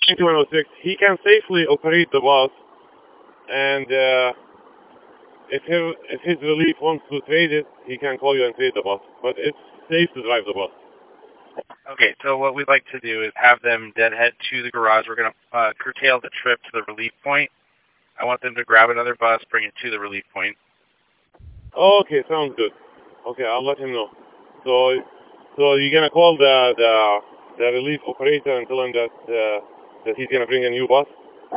9106, he can safely operate the bus, and if his relief wants to trade it, he can call you and trade the bus. But it's safe to drive the bus. Okay, so what we'd like to do is have them deadhead to the garage. We're going to curtail the trip to the relief point. I want them to grab another bus, bring it to the relief point. Okay, sounds good. Okay, I'll let him know. So you're gonna call the relief operator and tell him that he's gonna bring a new bus.